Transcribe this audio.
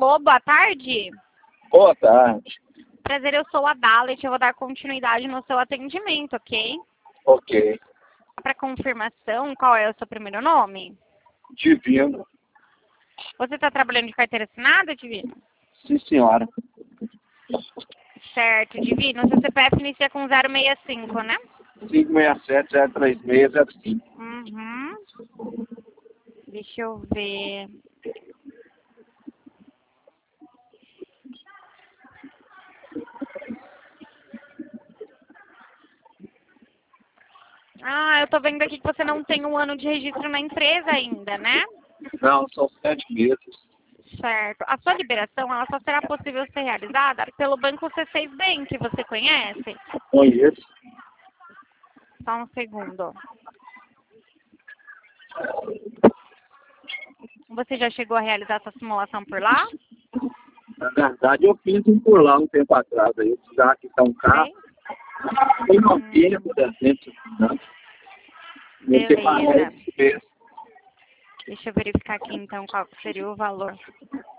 Alô, boa tarde. Boa tarde. Prazer, eu sou a Dalet, eu vou dar continuidade no seu atendimento, ok? Ok. Para confirmação, qual é o seu primeiro nome? Divino. Você está trabalhando de carteira assinada, Divino? Sim, senhora. Certo, Divino. Seu CPF inicia com 065, né? 567-036-05. Uhum. Deixa eu ver. Ah, eu tô vendo aqui que você não tem um ano de registro na empresa ainda, né? Não, são 7 meses. Certo. A sua liberação, ela só será possível ser realizada pelo Banco C6 Bank, você conhece? Conheço. Só um segundo. Você já chegou a realizar essa simulação por lá? Na verdade, eu fiz um por lá um tempo atrás. Aí, já que está um carro. Foi novinho, por exemplo. Me separei Beleza. esse mês. Deixa eu verificar aqui então qual que seria o valor.